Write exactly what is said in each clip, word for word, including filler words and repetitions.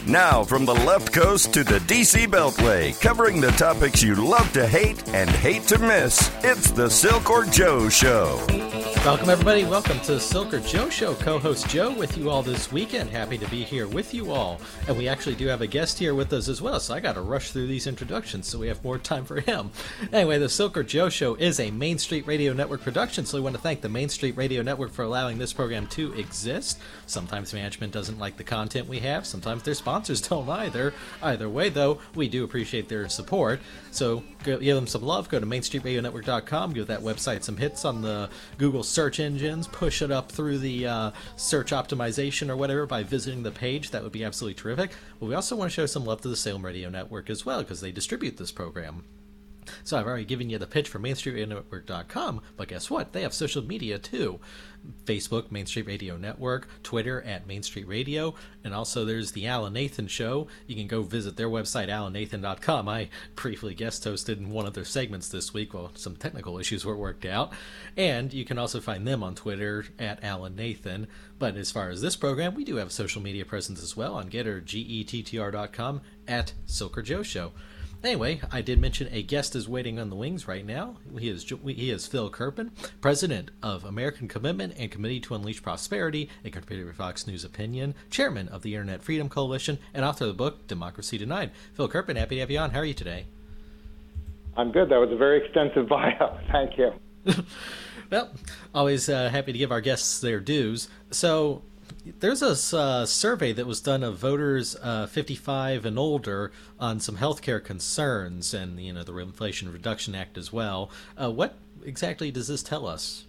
Now, from the left coast to the D C Beltway, covering the topics you love to hate and hate to miss, it's the Silk Joe Show. Welcome, everybody. Welcome to the Silk Joe Show. Co-host Joe with you all this weekend. Happy to be here with you all. And we actually do have a guest here with us as well, so I got to rush through these introductions so we have more time for him. Anyway, the Silk Joe Show is a Main Street Radio Network production, so we want to thank the Main Street Radio Network for allowing this program to exist. Sometimes management doesn't like the content we have. Sometimes their sponsors don't either. Either way, though, we do appreciate their support. So go, give them some love. Go to main street radio network dot com. Give that website some hits on the Google search engines. Push it up through the uh, search optimization or whatever by visiting the page. That would be absolutely terrific. But we also want to show some love to the Salem Radio Network as well, because they distribute this program. So I've already given you the pitch for main street radio network dot com, but guess what? They have social media too. Facebook, Main Street Radio Network, Twitter at Main Street Radio, and also there's the Alan Nathan Show. You can go visit their website, alan nathan dot com. I briefly guest hosted in one of their segments this week while some technical issues were worked out. And you can also find them on Twitter at Alan Nathan. But as far as this program, we do have a social media presence as well on Getter, G E T T R dot com, at Silk Joe Show. Anyway, I did mention a guest is waiting on the wings right now. He is he is Phil Kerpen, president of American Commitment and Committee to Unleash Prosperity, a contributor to Fox News Opinion, chairman of the Internet Freedom Coalition, and author of the book Democracy Denied. Phil Kerpen, happy to have you on. How are you today? I'm good. That was a very extensive bio. Thank you. Well, always uh, happy to give our guests their dues. So, there's a uh, survey that was done of voters uh, fifty-five and older on some healthcare concerns, and you know the Inflation Reduction Act as well. Uh, what exactly does this tell us?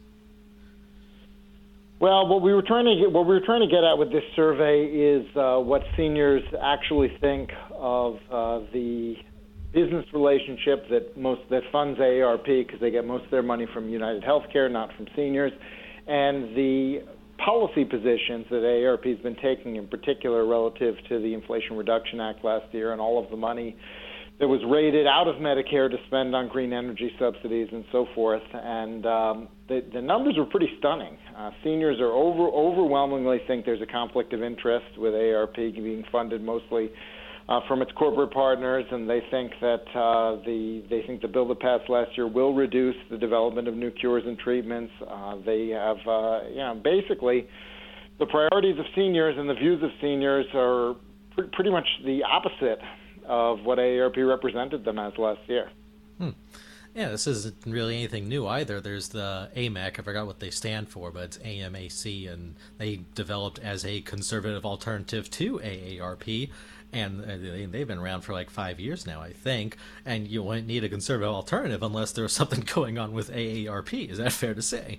Well, what we were trying to get, what we were trying to get at with this survey is uh, what seniors actually think of uh, the business relationship that most that funds A A R P, because they get most of their money from United Healthcare, not from seniors, and the policy positions that A A R P has been taking, in particular relative to the Inflation Reduction Act last year and all of the money that was raided out of Medicare to spend on green energy subsidies and so forth. And um, the, the numbers were pretty stunning. Uh, seniors are over, overwhelmingly think there's a conflict of interest with A A R P being funded mostly Uh, from its corporate partners, and they think that uh, the they think the bill that passed last year will reduce the development of new cures and treatments. Uh, they have, uh, you know, basically the priorities of seniors and the views of seniors are pr- pretty much the opposite of what A A R P represented them as last year. Hmm. Yeah, this isn't really anything new either. There's the A M A C, I forgot what they stand for, but it's A M A C, and they developed as a conservative alternative to A A R P. And they've been around for like five years now, I think. And you wouldn't need a conservative alternative unless there was something going on with A A R P. Is that fair to say?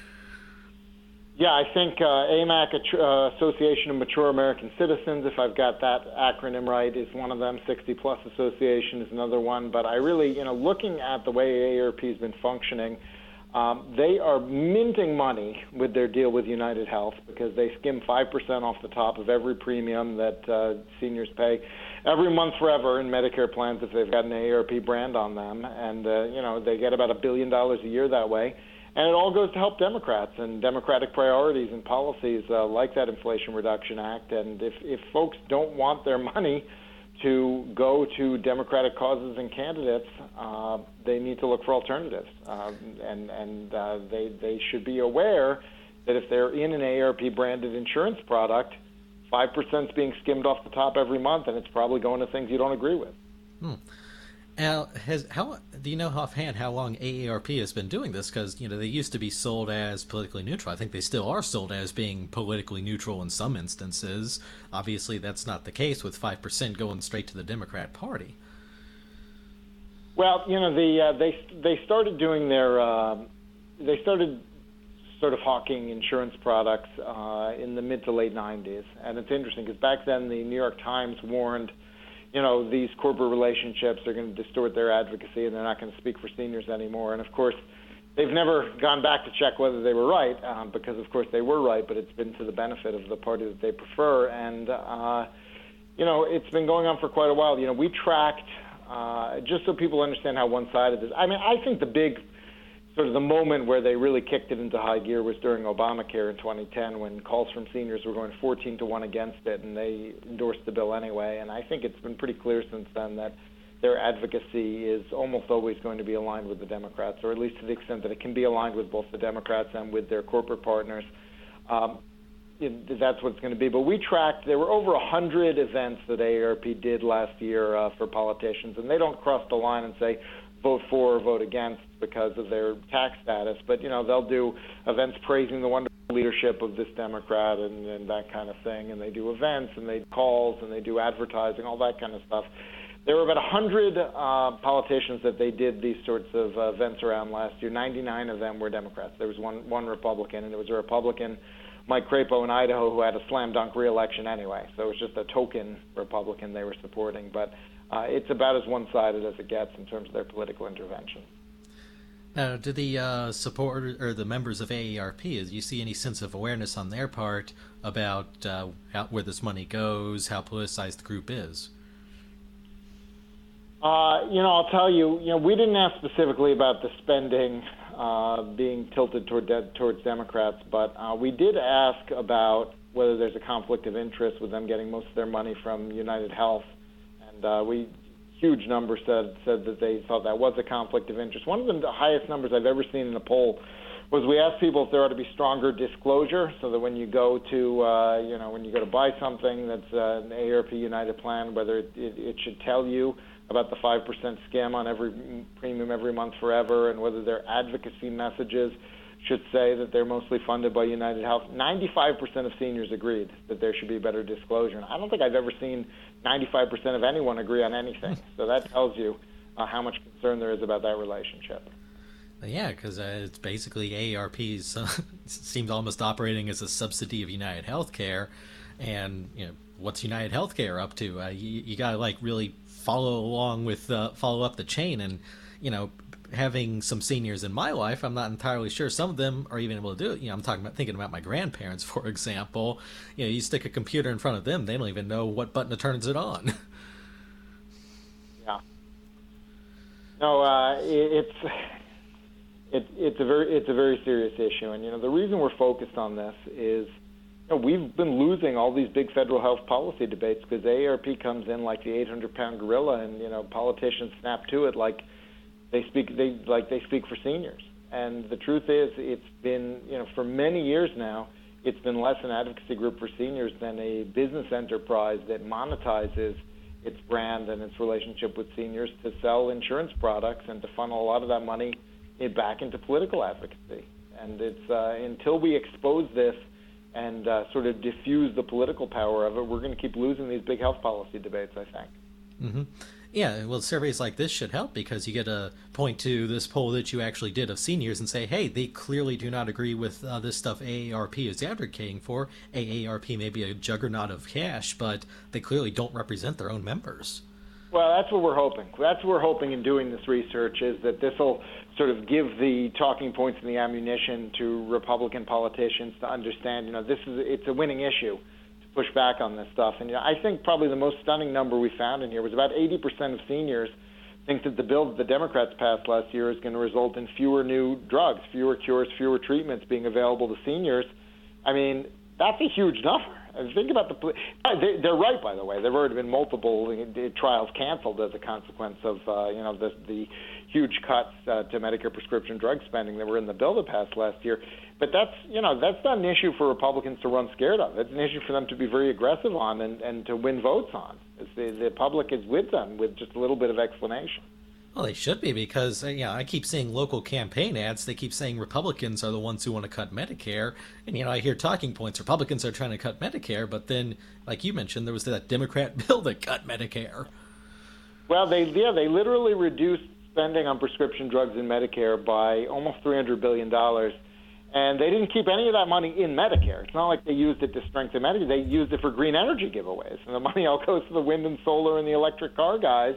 Yeah, I think uh, A M A C, uh, Association of Mature American Citizens, if I've got that acronym right, is one of them. sixty plus Association is another one. But I really, you know, looking at the way A A R P has been functioning, Um, they are minting money with their deal with United Health because they skim five percent off the top of every premium that uh, seniors pay every month forever in Medicare plans if they've got an A A R P brand on them. And, uh, you know, they get about a billion dollars a year that way. And it all goes to help Democrats and Democratic priorities and policies uh, like that Inflation Reduction Act. And if, if folks don't want their money to go to Democratic causes and candidates, uh, they need to look for alternatives. Um, and and uh, they, they should be aware that if they're in an A A R P-branded insurance product, five percent is being skimmed off the top every month, and it's probably going to things you don't agree with. Hmm. Now, has how do you know offhand how long A A R P has been doing this? Because you know they used to be sold as politically neutral. I think they still are sold as being politically neutral in some instances. Obviously, that's not the case with five percent going straight to the Democrat Party. Well, you know, the uh, they they started doing their uh, they started sort of hawking insurance products uh, in the mid to late nineties, and it's interesting because back then the New York Times warned, you know, these corporate relationships are going to distort their advocacy and they're not going to speak for seniors anymore. And, of course, they've never gone back to check whether they were right um, because, of course, they were right, but it's been to the benefit of the party that they prefer. And, uh, you know, it's been going on for quite a while. You know, we tracked, uh, just so people understand how one-sided this. I mean, I think the big sort of the moment where they really kicked it into high gear was during Obamacare in twenty ten, when calls from seniors were going fourteen to one against it, and they endorsed the bill anyway. And I think it's been pretty clear since then that their advocacy is almost always going to be aligned with the Democrats, or at least to the extent that it can be aligned with both the Democrats and with their corporate partners. Um, it, that's what it's going to be. But we tracked, there were over one hundred events that A A R P did last year uh, for politicians, and they don't cross the line and say vote for or vote against because of their tax status. But, you know, they'll do events praising the wonderful leadership of this Democrat and, and that kind of thing, and they do events and they do calls and they do advertising, all that kind of stuff. There were about one hundred uh, politicians that they did these sorts of uh, events around last year. ninety-nine of them were Democrats. There was one one Republican, and it was a Republican, Mike Crapo in Idaho, who had a slam-dunk re-election anyway. So it was just a token Republican they were supporting. But uh, it's about as one-sided as it gets in terms of their political intervention. Now, do the uh, supporters or the members of A A R P, do you see any sense of awareness on their part about uh, how, where this money goes, how politicized the group is? Uh, you know, I'll tell you, you know, we didn't ask specifically about the spending uh, being tilted toward de- towards Democrats, but uh, we did ask about whether there's a conflict of interest with them getting most of their money from United Health, and uh, we huge numbers said said that they thought that was a conflict of interest. One of the highest numbers I've ever seen in a poll was we asked people if there ought to be stronger disclosure, so that when you go to, uh, you know, when you go to buy something that's uh, an A A R P United plan, whether it, it, it should tell you about the five percent scam on every premium every month forever, and whether their advocacy messages should say that they're mostly funded by United Health. ninety-five percent of seniors agreed that there should be better disclosure. And I don't think I've ever seen ninety-five percent of anyone agree on anything. So that tells you uh, how much concern there is about that relationship. Yeah, because uh, it's basically A A R P's uh, seems almost operating as a subsidy of United Healthcare, and you know what's United Healthcare up to? Uh, you you gotta like really follow along with uh, follow up the chain, and you know having some seniors in my life, I'm not entirely sure some of them are even able to do it. You know, I'm talking about thinking about my grandparents, for example. You know, you stick a computer in front of them, they don't even know what button to turns it on. Yeah. No, uh, it, it's. It, it's a very it's a very serious issue, and you know the reason we're focused on this is you know, we've been losing all these big federal health policy debates because A A R P comes in like the eight hundred pound gorilla, and you know politicians snap to it like they speak they like they speak for seniors. And the truth is, it's been you know for many years now, it's been less an advocacy group for seniors than a business enterprise that monetizes its brand and its relationship with seniors to sell insurance products and to funnel a lot of that money it back into political advocacy. And it's uh, until we expose this and uh, sort of diffuse the political power of it, we're going to keep losing these big health policy debates, I think. Mm-hmm. Yeah, well, surveys like this should help because you get to point to this poll that you actually did of seniors and say, hey, they clearly do not agree with uh, this stuff A A R P is advocating for. A A R P may be a juggernaut of cash, but they clearly don't represent their own members. Well, that's what we're hoping. That's what we're hoping in doing this research, is that this will sort of give the talking points and the ammunition to Republican politicians to understand, you know, this is it's a winning issue to push back on this stuff. And you know, I think probably the most stunning number we found in here was about eighty percent of seniors think that the bill that the Democrats passed last year is going to result in fewer new drugs, fewer cures, fewer treatments being available to seniors. I mean, that's a huge number. And think about the – they're right, by the way. There have already been multiple trials canceled as a consequence of, uh, you know, the, the huge cuts uh, to Medicare prescription drug spending that were in the bill that passed last year. But that's, you know, that's not an issue for Republicans to run scared of. It's an issue for them to be very aggressive on and, and to win votes on. It's the, the public is with them with just a little bit of explanation. Well, they should be because, you know, I keep seeing local campaign ads. They keep saying Republicans are the ones who want to cut Medicare. And, you know, I hear talking points. Republicans are trying to cut Medicare. But then, like you mentioned, there was that Democrat bill that cut Medicare. Well, they yeah, they literally reduced spending on prescription drugs in Medicare by almost three hundred billion dollars. And they didn't keep any of that money in Medicare. It's not like they used it to strengthen Medicare. They used it for green energy giveaways. And the money all goes to the wind and solar and the electric car guys.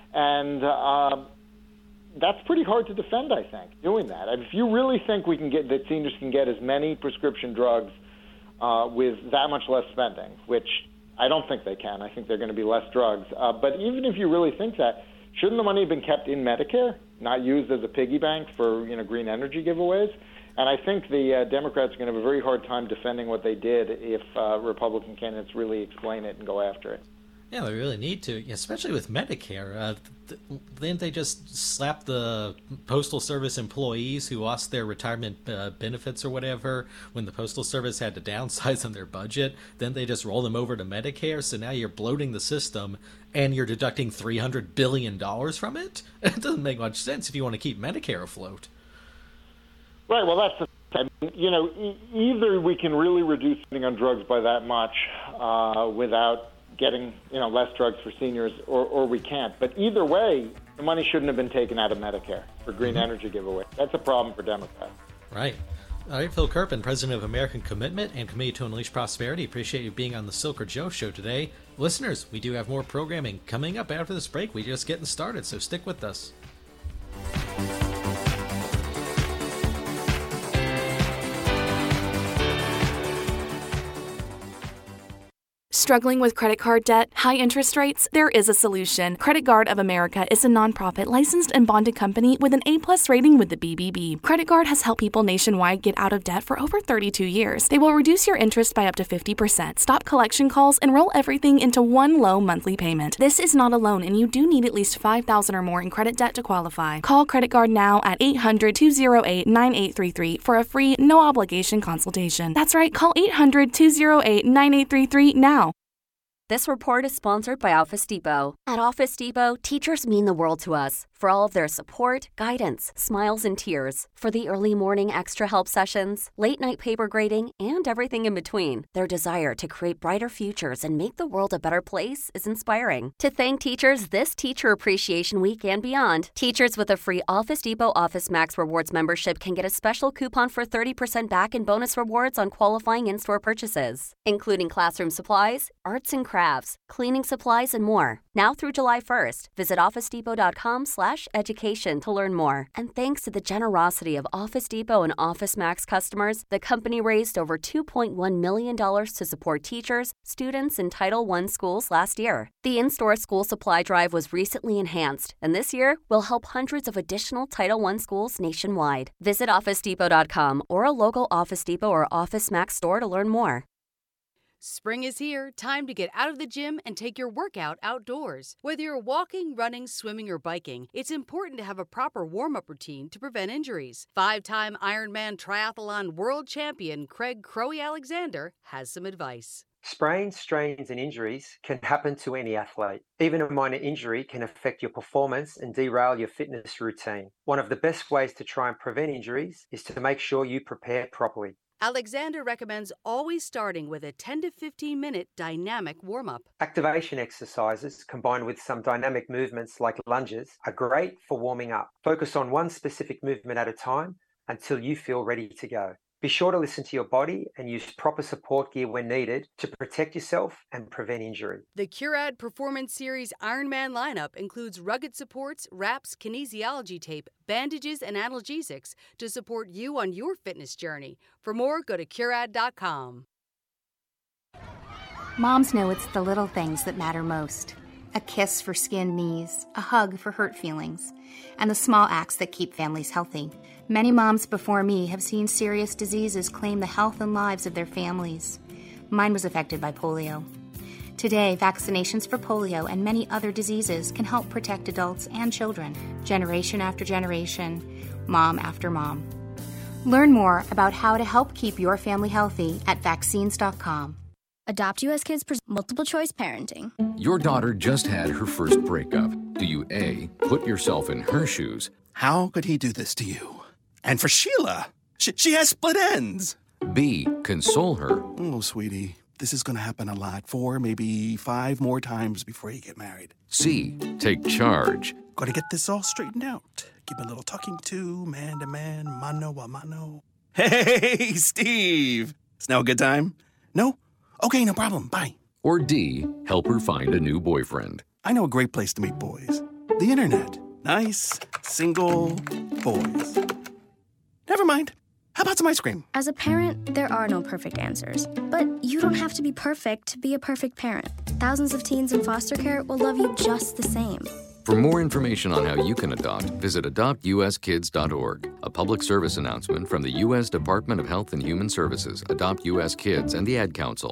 And uh, that's pretty hard to defend, I think, doing that. If you really think we can get that seniors can get as many prescription drugs uh, with that much less spending, which I don't think they can. I think they're going to be less drugs. Uh, but even if you really think that, shouldn't the money have been kept in Medicare? not used as a piggy bank for, you know, green energy giveaways. And I think the uh, Democrats are going to have a very hard time defending what they did if uh, Republican candidates really explain it and go after it. Yeah, they really need to, especially with Medicare. Uh, th- didn't they just slap the Postal Service employees who lost their retirement uh, benefits or whatever when the Postal Service had to downsize on their budget? Then they just roll them over to Medicare, so now you're bloating the system and you're deducting three hundred billion dollars from it? It doesn't make much sense if you want to keep Medicare afloat. Right, well, that's the thing. You know, e- either we can really reduce spending on drugs by that much uh, without getting, you know, less drugs for seniors, or, or we can't. But either way, the money shouldn't have been taken out of Medicare for green mm-hmm. energy giveaway. That's a problem for Democrats. Right. All right, Phil Kerpen, president of American Commitment and Committee to Unleash Prosperity. Appreciate you being on the Silker Joe Show today. Listeners, we do have more programming coming up after this break. We're just getting started, so stick with us. Struggling with credit card debt, high interest rates? There is a solution. Credit Guard of America is a nonprofit licensed and bonded company with an A-plus rating with the B B B. Credit Guard has helped people nationwide get out of debt for over thirty-two years. They will reduce your interest by up to fifty percent, stop collection calls, and roll everything into one low monthly payment. This is not a loan, and you do need at least five thousand dollars or more in credit debt to qualify. Call Credit Guard now at eight hundred, two oh eight, nine eight three three for a free, no-obligation consultation. That's right, call eight hundred, two oh eight, nine eight three three now. This report is sponsored by Office Depot. At Office Depot, teachers mean the world to us. For all of their support, guidance, smiles, and tears. For the early morning extra help sessions, late night paper grading, and everything in between. Their desire to create brighter futures and make the world a better place is inspiring. To thank teachers this Teacher Appreciation Week and beyond, teachers with a free Office Depot Office Max Rewards membership can get a special coupon for thirty percent back in bonus rewards on qualifying in-store purchases, including classroom supplies, arts and crafts, cleaning supplies, and more. Now through July first, visit office depot dot com slash education to learn more. And thanks to the generosity of Office Depot and Office Max customers, the company raised over two point one million dollars to support teachers, students, and Title one schools last year. The in-store school supply drive was recently enhanced, and this year will help hundreds of additional Title one schools nationwide. Visit office depot dot com or a local Office Depot or Office Max store to learn more. Spring is here. Time to get out of the gym and take your workout outdoors. Whether you're walking, running, swimming, or biking, it's important to have a proper warm-up routine to prevent injuries. Five-time Ironman triathlon world champion Craig Crowe Alexander has some advice. Sprains, strains, and injuries can happen to any athlete. Even a minor injury can affect your performance and derail your fitness routine. One of the best ways to try and prevent injuries is to make sure you prepare properly. Alexander recommends always starting with a ten to fifteen minute dynamic warm-up. Activation exercises combined with some dynamic movements like lunges are great for warming up. Focus on one specific movement at a time until you feel ready to go. Be sure to listen to your body and use proper support gear when needed to protect yourself and prevent injury. The Curad Performance Series Ironman lineup includes rugged supports, wraps, kinesiology tape, bandages, and analgesics to support you on your fitness journey. For more, go to curad dot com. Moms know it's the little things that matter most. A kiss for skinned knees, a hug for hurt feelings, and the small acts that keep families healthy. Many moms before me have seen serious diseases claim the health and lives of their families. Mine was affected by polio. Today, vaccinations for polio and many other diseases can help protect adults and children, generation after generation, mom after mom. Learn more about how to help keep your family healthy at vaccines dot com. Adopt U S Kids presents multiple choice parenting. Your daughter just had her first breakup. Do you A, put yourself in her shoes? How could he do this to you? And for Sheila, she, she has split ends. B, console her. Oh, sweetie, this is going to happen a lot. Four, maybe five more times before you get married. C, take charge. Got to get this all straightened out. Give a little talking to, man to man, mano a mano. Hey, Steve. Is now a good time? No? Okay, no problem. Bye. Or D, help her find a new boyfriend. I know a great place to meet boys. The internet. Nice, single boys. Never mind. How about some ice cream? As a parent, there are no perfect answers. But you don't have to be perfect to be a perfect parent. Thousands of teens in foster care will love you just the same. For more information on how you can adopt, visit adopt u s kids dot org. A public service announcement from the U S Department of Health and Human Services, Adopt U S Kids, and the Ad Council.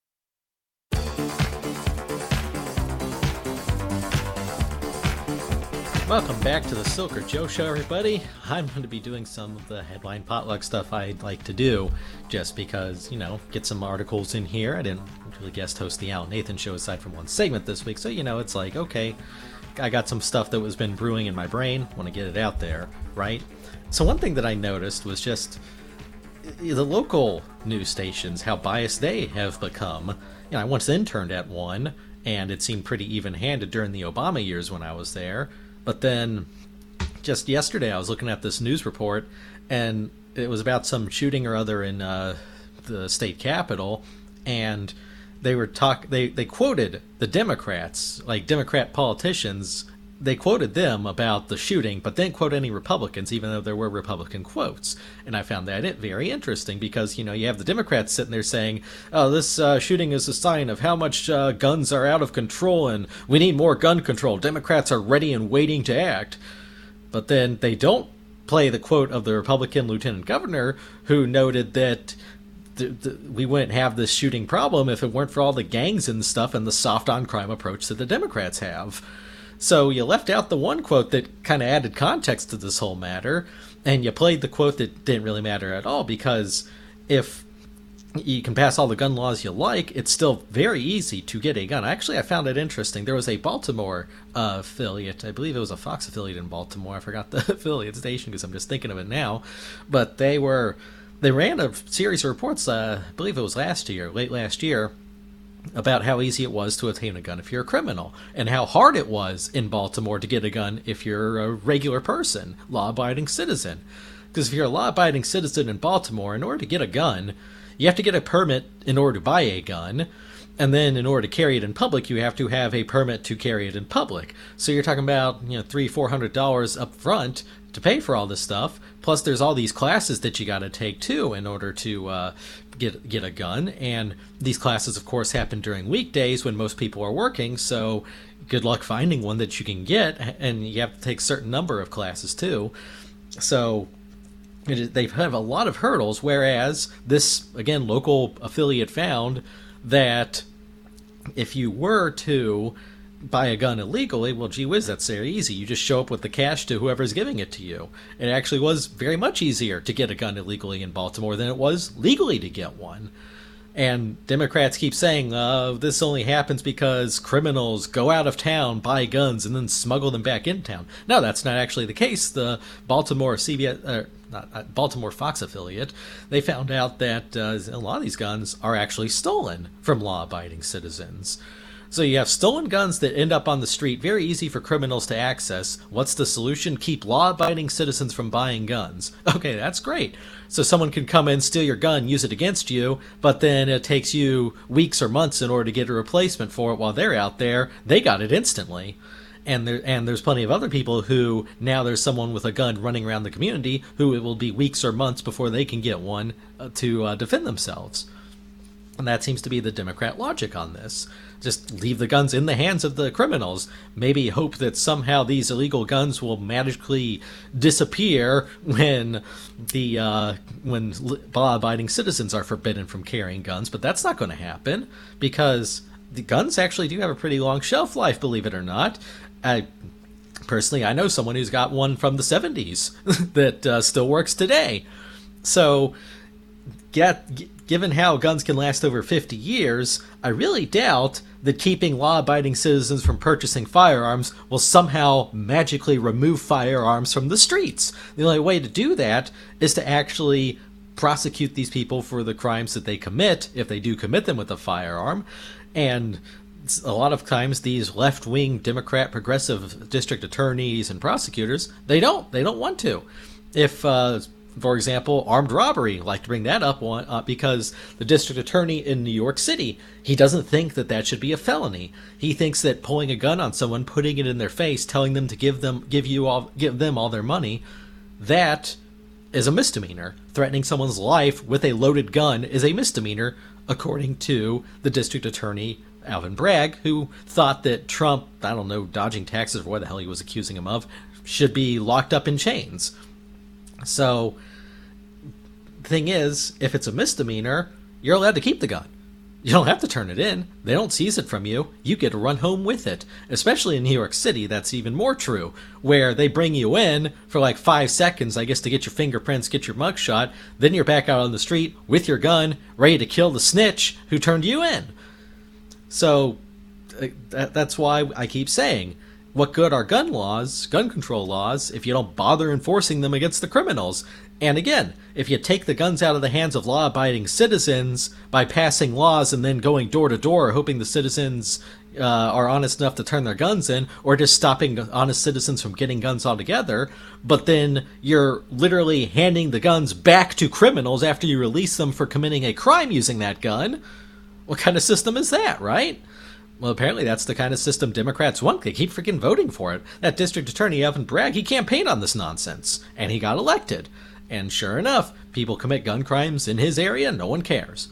Welcome back to the Silker Joe Show, everybody. I'm going to be doing some of the headline potluck stuff I like to do, just because, you know, get some articles in here. I didn't really guest host the Al Nathan Show aside from one segment this week, so, you know, it's like, okay, I got some stuff that was been brewing in my brain, want to get it out there, right? So one thing that I noticed was just the local news stations, how biased they have become. You know, I once interned at one, and it seemed pretty even-handed during the Obama years when I was there. But then, just yesterday, I was looking at this news report, and it was about some shooting or other in uh, the state capitol, and they were talk. They, they quoted the Democrats, like Democrat politicians. They quoted them about the shooting, but didn't quote any Republicans, even though there were Republican quotes. And I found that very interesting because, you know, you have the Democrats sitting there saying, oh, this uh, shooting is a sign of how much uh, guns are out of control and we need more gun control. Democrats are ready and waiting to act. But then they don't play the quote of the Republican lieutenant governor who noted that th- th- we wouldn't have this shooting problem if it weren't for all the gangs and stuff and the soft on crime approach that the Democrats have. So you left out the one quote that kind of added context to this whole matter, and you played the quote that didn't really matter at all, because if you can pass all the gun laws you like, it's still very easy to get a gun. Actually, I found it interesting. There was a Baltimore uh, affiliate, I believe it was a Fox affiliate in Baltimore. I forgot the affiliate station because I'm just thinking of it now. But they were they ran a series of reports, uh, I believe it was last year, late last year, about how easy it was to obtain a gun if you're a criminal, and how hard it was in Baltimore to get a gun if you're a regular person, law-abiding citizen. Because if you're a law-abiding citizen in Baltimore, in order to get a gun, you have to get a permit in order to buy a gun, and then in order to carry it in public, you have to have a permit to carry it in public. So you're talking about, you know, three, four hundred dollars up front to pay for all this stuff. Plus, there's all these classes that you got to take too in order to uh, get get a gun. And these classes, of course, happen during weekdays when most people are working. So good luck finding one that you can get, and you have to take a certain number of classes too. So it is, they have a lot of hurdles. Whereas this, again, local affiliate found that if you were to buy a gun illegally, well, gee whiz, that's very easy. You just show up with the cash to whoever's giving it to you. It actually was very much easier to get a gun illegally in Baltimore than it was legally to get one. And Democrats keep saying, uh, this only happens because criminals go out of town, buy guns, and then smuggle them back in town. No, that's not actually the case. The Baltimore C B S, uh, not, Baltimore Fox affiliate, they found out that uh, a lot of these guns are actually stolen from law-abiding citizens. So you have stolen guns that end up on the street, very easy for criminals to access. What's the solution? Keep law-abiding citizens from buying guns. Okay, that's great. So someone can come in, steal your gun, use it against you, but then it takes you weeks or months in order to get a replacement for it while they're out there. They got it instantly. And there, and there's plenty of other people who, now there's someone with a gun running around the community who it will be weeks or months before they can get one uh, to uh, defend themselves. And that seems to be the Democrat logic on this. Just leave the guns in the hands of the criminals. Maybe hope that somehow these illegal guns will magically disappear when the uh, when law-abiding citizens are forbidden from carrying guns. But that's not going to happen, because the guns actually do have a pretty long shelf life, believe it or not. I personally, I know someone who's got one from the seventies that uh, still works today. So, get, given how guns can last over fifty years, I really doubt that keeping law-abiding citizens from purchasing firearms will somehow magically remove firearms from the streets. The only way to do that is to actually prosecute these people for the crimes that they commit, if they do commit them with a firearm. And a lot of times these left-wing Democrat progressive district attorneys and prosecutors, they don't. They don't want to. If, uh, for example, armed robbery, I like to bring that up one, uh, because the district attorney in New York City, he doesn't think that that should be a felony. He thinks that pulling a gun on someone, putting it in their face, telling them to give them, give you all, give them all their money, that is a misdemeanor. Threatening someone's life with a loaded gun is a misdemeanor, according to the district attorney Alvin Bragg, who thought that Trump, I don't know, dodging taxes or what the hell he was accusing him of, should be locked up in chains. So, the thing is, if it's a misdemeanor, you're allowed to keep the gun. You don't have to turn it in. They don't seize it from you. You get to run home with it. Especially in New York City, that's even more true, where they bring you in for like five seconds, I guess, to get your fingerprints, get your mugshot. Then you're back out on the street with your gun, ready to kill the snitch who turned you in. So that, that's why I keep saying, what good are gun laws, gun control laws, if you don't bother enforcing them against the criminals? And again, if you take the guns out of the hands of law-abiding citizens by passing laws and then going door to door hoping the citizens uh, are honest enough to turn their guns in, or just stopping honest citizens from getting guns altogether, but then you're literally handing the guns back to criminals after you release them for committing a crime using that gun, what kind of system is that, right? Well, apparently that's the kind of system Democrats want. They keep freaking voting for it. That district attorney, Alvin Bragg, he campaigned on this nonsense, and he got elected. And sure enough, people commit gun crimes in his area, no one cares.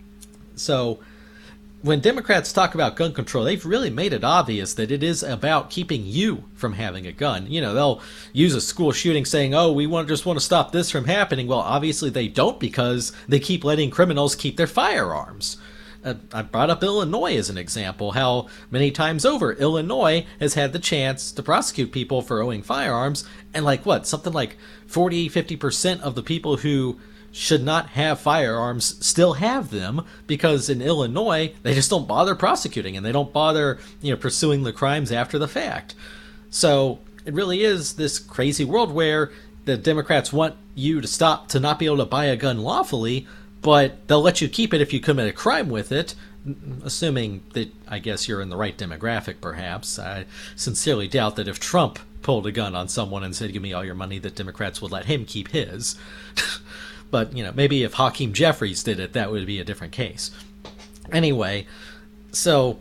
So, when Democrats talk about gun control, they've really made it obvious that it is about keeping you from having a gun. You know, they'll use a school shooting saying, oh, we want just want to stop this from happening. Well, obviously they don't, because they keep letting criminals keep their firearms. Uh, I brought up Illinois as an example, how many times over Illinois has had the chance to prosecute people for owning firearms, and like what, something like forty, fifty percent of the people who should not have firearms still have them, because in Illinois, they just don't bother prosecuting, and they don't bother, you know, pursuing the crimes after the fact. So it really is this crazy world where the Democrats want you to stop, to not be able to buy a gun lawfully, but they'll let you keep it if you commit a crime with it, assuming that, I guess, you're in the right demographic, perhaps. I sincerely doubt that if Trump pulled a gun on someone and said, give me all your money, that Democrats would let him keep his. But, you know, maybe if Hakeem Jeffries did it, that would be a different case. Anyway, so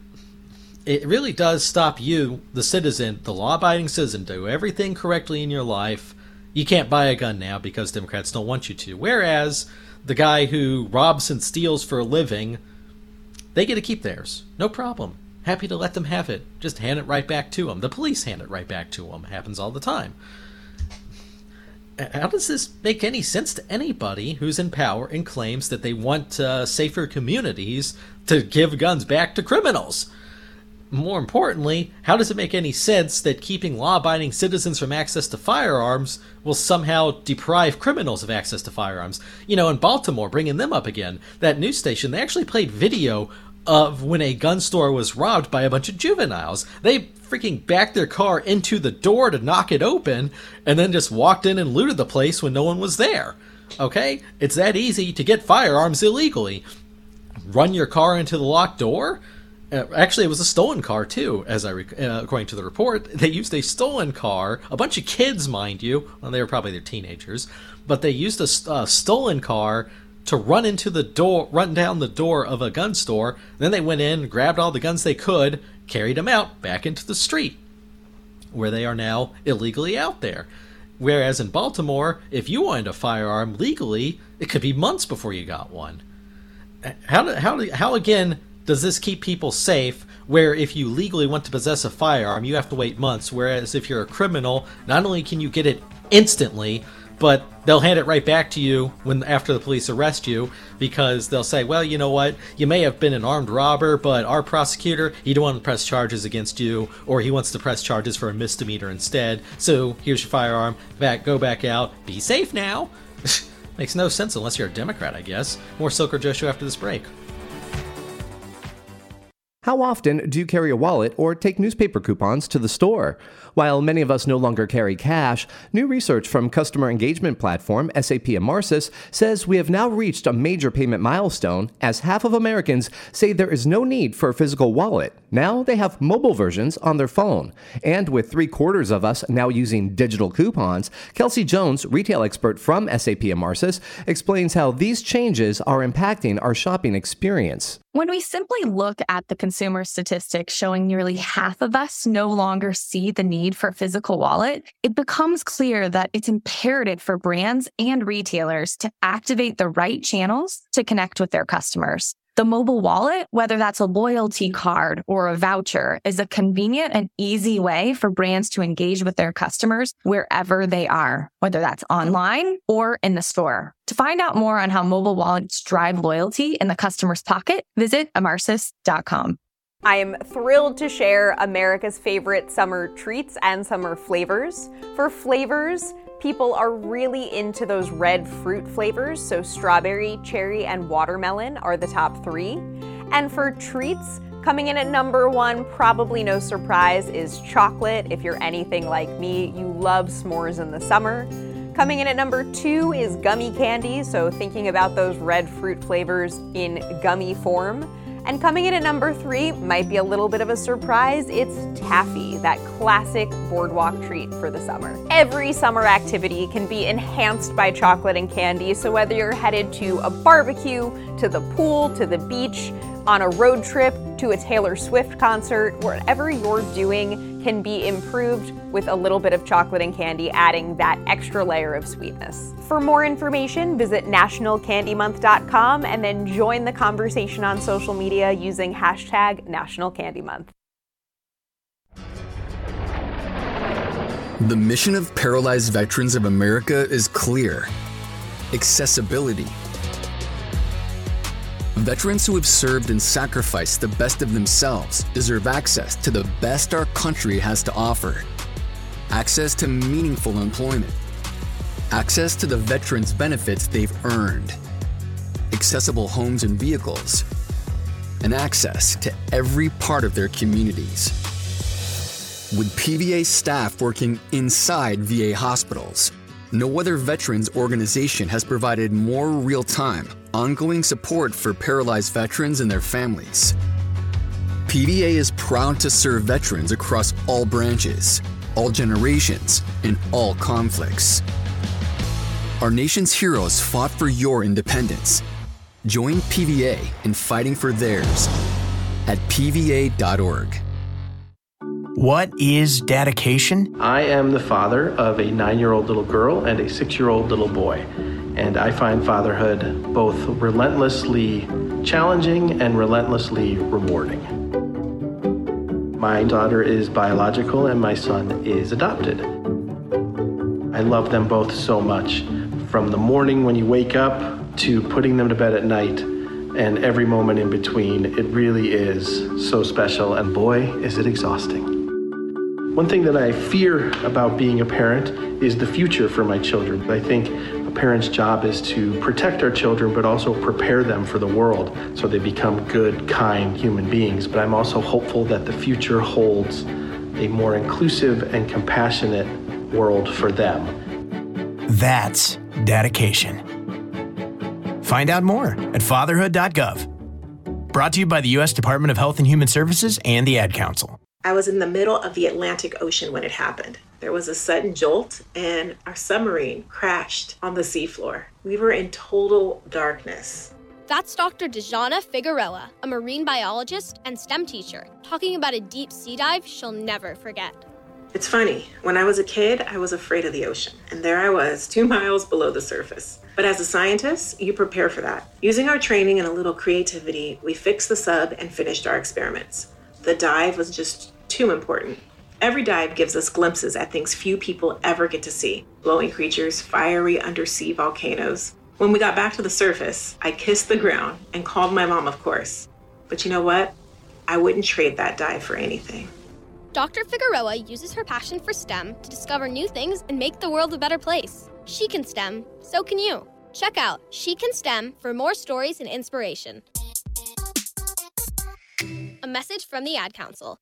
it really does stop you, the citizen, the law-abiding citizen, do everything correctly in your life. You can't buy a gun now because Democrats don't want you to. Whereas the guy who robs and steals for a living, they get to keep theirs. No problem. Happy to let them have it. Just hand it right back to them. The police hand it right back to them. Happens all the time. How does this make any sense to anybody who's in power and claims that they want uh, safer communities to give guns back to criminals? More importantly, how does it make any sense that keeping law-abiding citizens from access to firearms will somehow deprive criminals of access to firearms? You know, in Baltimore, bringing them up again, that news station, they actually played video of when a gun store was robbed by a bunch of juveniles. They freaking backed their car into the door to knock it open, and then just walked in and looted the place when no one was there. Okay? It's that easy to get firearms illegally. Run your car into the locked door? Uh, actually, it was a stolen car, too, as I rec- uh, according to the report. They used a stolen car, a bunch of kids, mind you. Well, they were probably their teenagers. But they used a uh, stolen car to run into the door, run down the door of a gun store. Then they went in, grabbed all the guns they could, carried them out back into the street, where they are now illegally out there. Whereas in Baltimore, if you wanted a firearm legally, it could be months before you got one. How do, how do, how again does this keep people safe, where if you legally want to possess a firearm, you have to wait months, whereas if you're a criminal, not only can you get it instantly, but they'll hand it right back to you when after the police arrest you, because they'll say, well, you know what, you may have been an armed robber, but our prosecutor, he don't want to press charges against you, or he wants to press charges for a misdemeanor instead, so here's your firearm, back, go back out, be safe now. Makes no sense unless you're a Democrat, I guess. More Silk or Joe Show after this break. How often do you carry a wallet or take newspaper coupons to the store? While many of us no longer carry cash, new research from customer engagement platform S A P Emarsys says we have now reached a major payment milestone, as half of Americans say there is no need for a physical wallet. Now they have mobile versions on their phone. And with three quarters of us now using digital coupons, Kelsey Jones, retail expert from S A P Emarsys, explains how these changes are impacting our shopping experience. When we simply look at the consumer statistics showing nearly half of us no longer see the need for a physical wallet, it becomes clear that it's imperative for brands and retailers to activate the right channels to connect with their customers. The mobile wallet, whether that's a loyalty card or a voucher, is a convenient and easy way for brands to engage with their customers wherever they are, whether that's online or in the store. To find out more on how mobile wallets drive loyalty in the customer's pocket, visit Emarsys dot com. I am thrilled to share America's favorite summer treats and summer flavors. For flavors, people are really into those red fruit flavors, so strawberry, cherry, and watermelon are the top three. And for treats, coming in at number one, probably no surprise, is chocolate. If you're anything like me, you love s'mores in the summer. Coming in at number two is gummy candy, so thinking about those red fruit flavors in gummy form. And coming in at number three might be a little bit of a surprise, it's taffy, that classic boardwalk treat for the summer. Every summer activity can be enhanced by chocolate and candy, so whether you're headed to a barbecue, to the pool, to the beach, on a road trip, to a Taylor Swift concert, whatever you're doing can be improved with a little bit of chocolate and candy, adding that extra layer of sweetness. For more information, visit national candy month dot com and then join the conversation on social media using hashtag National Candy Month. The mission of Paralyzed Veterans of America is clear: accessibility. Veterans who have served and sacrificed the best of themselves deserve access to the best our country has to offer. Access to meaningful employment. Access to the veterans' benefits they've earned. Accessible homes and vehicles. And access to every part of their communities. With P V A staff working inside V A hospitals, no other veterans organization has provided more real-time, ongoing support for paralyzed veterans and their families. P V A is proud to serve veterans across all branches, all generations, and all conflicts. Our nation's heroes fought for your independence. Join P V A in fighting for theirs at P V A dot org. What is dedication? I am the father of a nine-year-old little girl and a six-year-old little boy, and I find fatherhood both relentlessly challenging and relentlessly rewarding. My daughter is biological and my son is adopted. I love them both so much, from the morning when you wake up to putting them to bed at night, and every moment in between. It really is so special, and boy, is it exhausting. One thing that I fear about being a parent is the future for my children. I think a parent's job is to protect our children, but also prepare them for the world so they become good, kind human beings. But I'm also hopeful that the future holds a more inclusive and compassionate world for them. That's dedication. Find out more at fatherhood dot gov. Brought to you by the U S Department of Health and Human Services and the Ad Council. I was in the middle of the Atlantic Ocean when it happened. There was a sudden jolt and our submarine crashed on the seafloor. We were in total darkness. That's Doctor Dejana Figueroa, a marine biologist and STEM teacher, talking about a deep sea dive she'll never forget. It's funny, when I was a kid, I was afraid of the ocean, and there I was, two miles below the surface. But as a scientist, you prepare for that. Using our training and a little creativity, we fixed the sub and finished our experiments. The dive was just too important. Every dive gives us glimpses at things few people ever get to see. Glowing creatures, fiery undersea volcanoes. When we got back to the surface, I kissed the ground and called my mom, of course. But you know what? I wouldn't trade that dive for anything. Doctor Figueroa uses her passion for STEM to discover new things and make the world a better place. She can STEM, so can you. Check out She Can STEM for more stories and inspiration. A message from the Ad Council.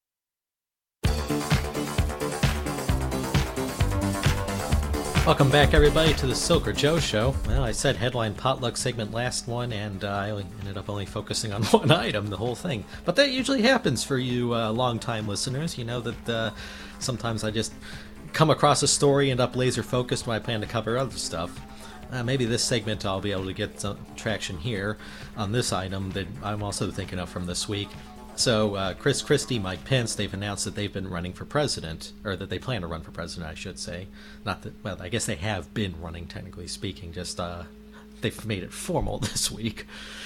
Welcome back, everybody, to the Silker Joe Show. Well, I said headline potluck segment last one, and uh, I ended up only focusing on one item, the whole thing. But that usually happens for you uh, long-time listeners. You know that uh, sometimes I just come across a story, end up laser-focused when I plan to cover other stuff. Uh, maybe this segment I'll be able to get some traction here on this item that I'm also thinking of from this week. So uh, Chris Christie, Mike Pence, they've announced that they've been running for president, or that they plan to run for president, I should say. Not that, well, I guess they have been running, technically speaking, just uh, they've made it formal this week.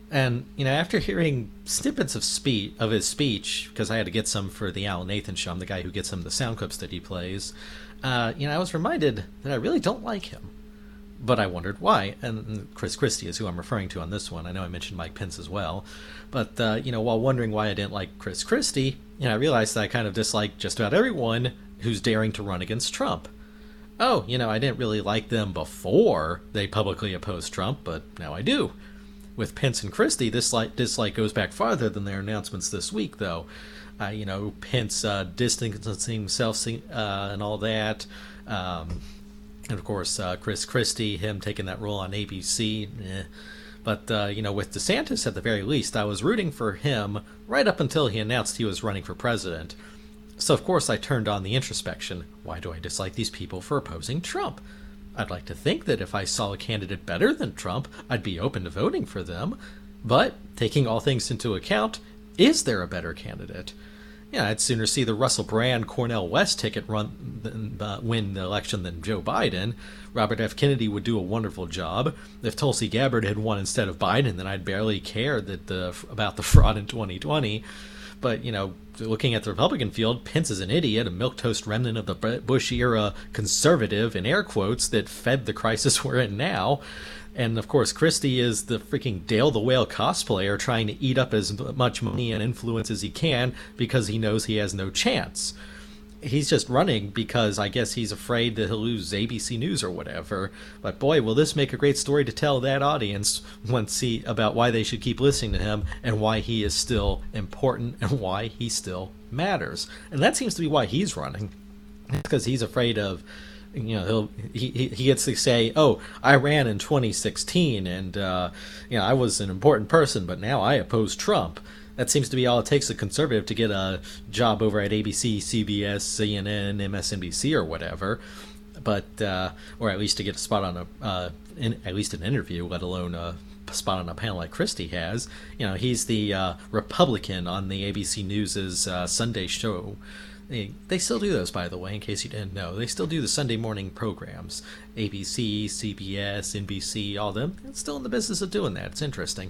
And, you know, after hearing snippets of speech of his speech, because I had to get some for the Alan Nathan show, I'm the guy who gets him the sound clips that he plays, uh, you know, I was reminded that I really don't like him. But I wondered why. And Chris Christie is who I'm referring to on this one. I know I mentioned Mike Pence as well. But, uh, you know, while wondering why I didn't like Chris Christie, you know, I realized that I kind of dislike just about everyone who's daring to run against Trump. Oh, you know, I didn't really like them before they publicly opposed Trump, but now I do. With Pence and Christie, this like, dislike goes back farther than their announcements this week, though. Uh, you know, Pence uh, distancing himself uh, and all that. Um, and, of course, uh, Chris Christie, him taking that role on A B C. Eh. But, uh, you know, with DeSantis, at the very least, I was rooting for him right up until he announced he was running for president. So, of course, I turned on the introspection. Why do I dislike these people for opposing Trump? I'd like to think that if I saw a candidate better than Trump, I'd be open to voting for them. But, taking all things into account, is there a better candidate? Yeah, I'd sooner see the Russell Brand Cornel West ticket run than, uh, win the election than Joe Biden. Robert F. Kennedy would do a wonderful job. If Tulsi Gabbard had won instead of Biden, then I'd barely care that the, about the fraud in twenty twenty. But, you know, looking at the Republican field, Pence is an idiot, a milquetoast remnant of the Bush-era conservative, in air quotes, that fed the crisis we're in now. And, of course, Christie is the freaking Dale the Whale cosplayer trying to eat up as much money and influence as he can because he knows he has no chance. He's just running because I guess he's afraid that he'll lose A B C News or whatever. But boy, will this make a great story to tell that audience once he about why they should keep listening to him and why he is still important and why he still matters. And that seems to be why he's running. Because he's afraid of, you know, he'll he he gets to say, oh, I ran in twenty sixteen and uh, you know, I was an important person, but now I oppose Trump. That seems to be all it takes a conservative to get a job over at A B C, C B S, C N N, M S N B C, or whatever, but uh, or at least to get a spot on a, uh, in, at least an interview, let alone a spot on a panel like Christie has. You know, he's the uh, Republican on the A B C News's uh, Sunday show. They, they still do those, by the way, in case you didn't know. They still do the Sunday morning programs. A B C, C B S, N B C, all them. It's still in the business of doing that. It's interesting.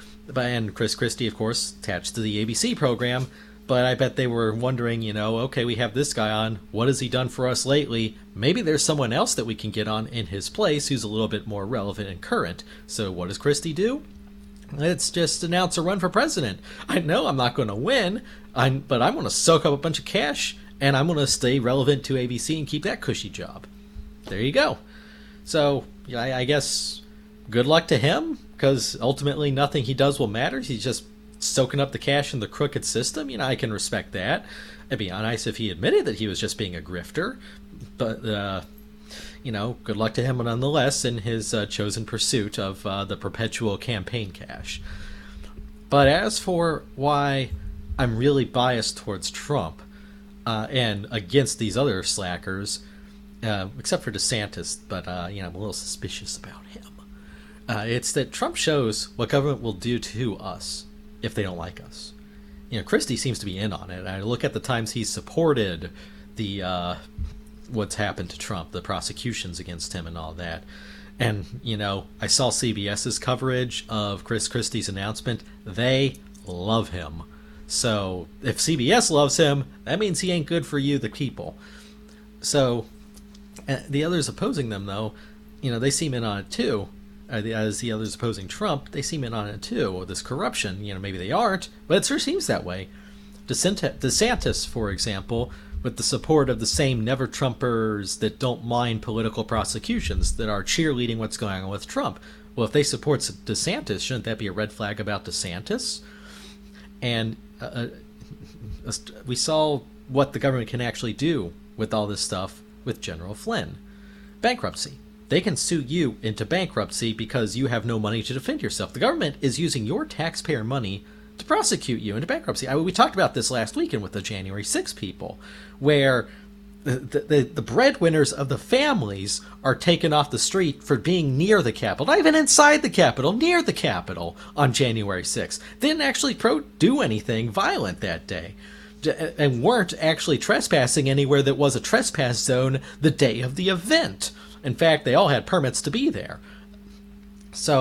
And Chris Christie, of course, attached to the A B C program, but I bet they were wondering, you know, okay, we have this guy on, what has he done for us lately? Maybe there's someone else that we can get on in his place who's a little bit more relevant and current. So what does Christie do? Let's just announce a run for president. I know I'm not going to win, I'm, but I'm going to soak up a bunch of cash, and I'm going to stay relevant to A B C and keep that cushy job. There you go. So, yeah, I, I guess good luck to him, because ultimately nothing he does will matter. He's just soaking up the cash in the crooked system. You know, I can respect that. It'd be nice if he admitted that he was just being a grifter. But, uh, you know, good luck to him nonetheless in his uh, chosen pursuit of uh, the perpetual campaign cash. But as for why I'm really biased towards Trump uh, and against these other slackers, uh, except for DeSantis, but, uh, you know, I'm a little suspicious about him. Uh, it's that Trump shows what government will do to us if they don't like us. You know, Christie seems to be in on it. I look at the times he's supported the uh, what's happened to Trump, the prosecutions against him and all that. And, you know, I saw CBS's coverage of Chris Christie's announcement. They love him. So if C B S loves him, that means he ain't good for you, the people. So uh, the others opposing them, though, you know, they seem in on it too. As the others opposing Trump, they seem in on it too. Or this corruption, you know, maybe they aren't, but it sure seems that way. DeSantis, for example, with the support of the same never-Trumpers that don't mind political prosecutions, that are cheerleading what's going on with Trump. Well, if they support DeSantis, shouldn't that be a red flag about DeSantis? And uh, we saw what the government can actually do with all this stuff with General Flynn. Bankruptcy. They can sue you into bankruptcy because you have no money to defend yourself. The government is using your taxpayer money to prosecute you into bankruptcy. I mean, we talked about this last weekend with the January sixth people, where the, the, the breadwinners of the families are taken off the street for being near the Capitol, not even inside the Capitol, near the Capitol on January sixth. They didn't actually pro- do anything violent that day and weren't actually trespassing anywhere that was a trespass zone the day of the event. In fact, they all had permits to be there. So the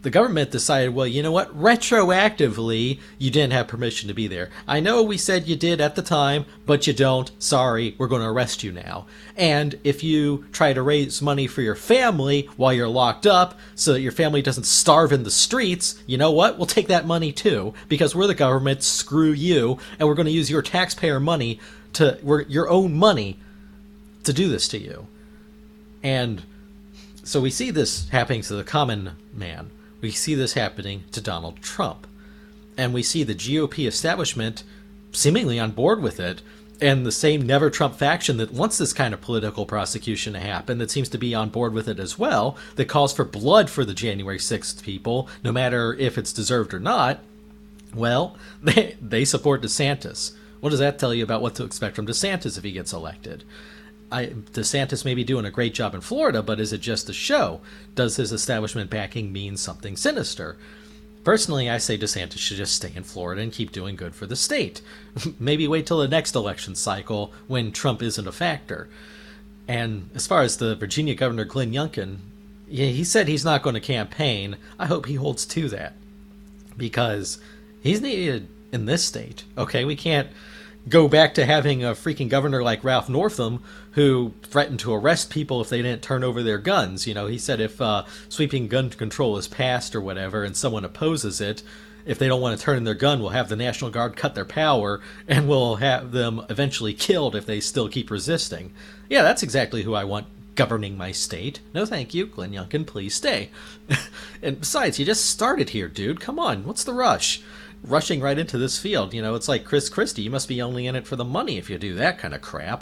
the government decided, well, you know what? Retroactively, you didn't have permission to be there. I know we said you did at the time, but you don't. Sorry, we're going to arrest you now. And if you try to raise money for your family while you're locked up so that your family doesn't starve in the streets, you know what? We'll take that money too, because we're the government, screw you, and we're going to use your taxpayer money to, we're, your own money to do this to you. And so we see this happening to the common man. We see this happening to Donald Trump. And we see the G O P establishment seemingly on board with it, and the same Never Trump faction that wants this kind of political prosecution to happen, that seems to be on board with it as well, that calls for blood for the January sixth people, no matter if it's deserved or not. Well, they, they support DeSantis. What does that tell you about what to expect from DeSantis if he gets elected? I, DeSantis may be doing a great job in Florida, but is it just a show? Does his establishment backing mean something sinister? Personally, I say DeSantis should just stay in Florida and keep doing good for the state. Maybe wait till the next election cycle when Trump isn't a factor. And as far as the Virginia Governor Glenn Youngkin, yeah, he said he's not going to campaign. I hope he holds to that, because he's needed in this state. Okay, we can't go back to having a freaking governor like Ralph Northam who threatened to arrest people if they didn't turn over their guns. You know, he said if uh, sweeping gun control is passed or whatever and someone opposes it, if they don't want to turn in their gun, we'll have the National Guard cut their power and we'll have them eventually killed if they still keep resisting. Yeah, that's exactly who I want governing my state. No thank you, Glenn Youngkin, please stay. And besides, you just started here, dude. Come on, what's the rush? Rushing right into this field, you know, it's like Chris Christie. You must be only in it for the money if you do that kind of crap.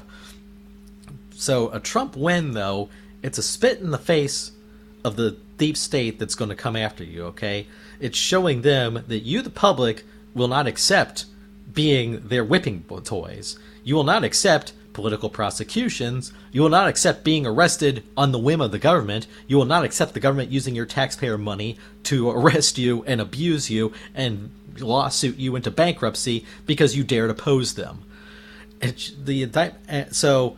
So a Trump win, though, it's a spit in the face of the deep state that's going to come after you, okay? It's showing them that you, the public, will not accept being their whipping toys. You will not accept political prosecutions. You will not accept being arrested on the whim of the government. You will not accept the government using your taxpayer money to arrest you and abuse you and lawsuit you into bankruptcy because you dared oppose them. It's the so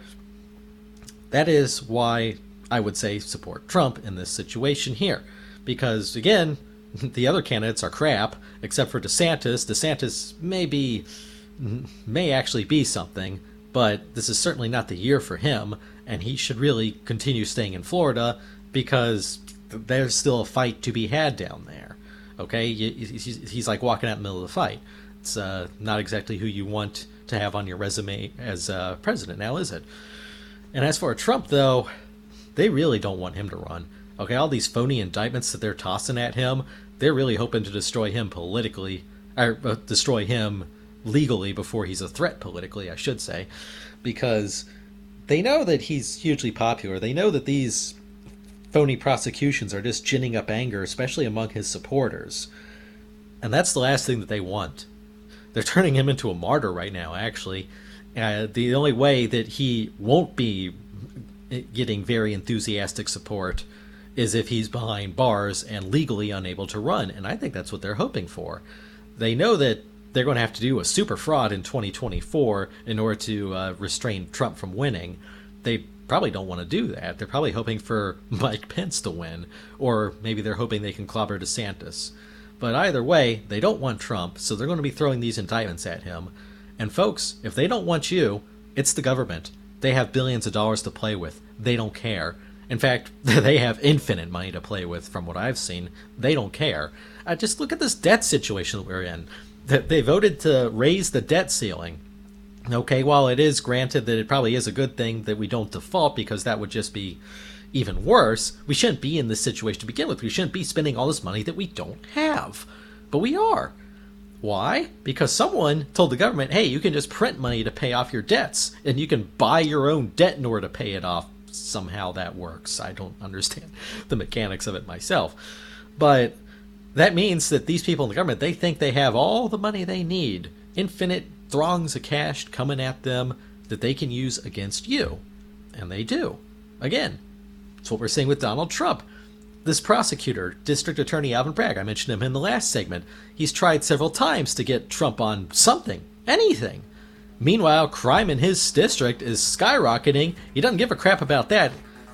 that is why I would say support Trump in this situation here, because again, the other candidates are crap except for DeSantis. DeSantis may be may actually be something, but this is certainly not the year for him, and he should really continue staying in Florida because there's still a fight to be had down there. Okay, he's like walking out in the middle of the fight. It's uh, not exactly who you want to have on your resume as uh, president now, is it? And as for Trump, though, they really don't want him to run. Okay, all these phony indictments that they're tossing at him, they're really hoping to destroy him politically, or uh, destroy him legally before he's a threat politically, I should say, because they know that he's hugely popular. They know that these phony prosecutions are just ginning up anger, especially among his supporters. And that's the last thing that they want. They're turning him into a martyr right now, actually. Uh, the only way that he won't be getting very enthusiastic support is if he's behind bars and legally unable to run. And I think that's what they're hoping for. They know that they're going to have to do a super fraud in twenty twenty-four in order to uh, restrain Trump from winning. They probably don't want to do that. They're probably hoping for Mike Pence to win, or maybe they're hoping they can clobber DeSantis. But either way, they don't want Trump, so they're going to be throwing these indictments at him. And folks, if they don't want you, it's the government. They have billions of dollars to play with. They don't care. In fact, they have infinite money to play with from what I've seen. They don't care. Uh, just look at this debt situation that we're in. They voted to raise the debt ceiling. Okay, while it is granted that it probably is a good thing that we don't default, because that would just be even worse, we shouldn't be in this situation to begin with. We shouldn't be spending all this money that we don't have. But we are. Why? Because someone told the government, hey, you can just print money to pay off your debts, and you can buy your own debt in order to pay it off. Somehow that works. I don't understand the mechanics of it myself. But that means that these people in the government, they think they have all the money they need, infinite throngs of cash coming at them that they can use against you. And they do. Again, that's what we're seeing with Donald Trump. This prosecutor, District Attorney Alvin Bragg, I mentioned him in the last segment. He's tried several times to get Trump on something, anything. Meanwhile, crime in his district is skyrocketing. He doesn't give a crap about that.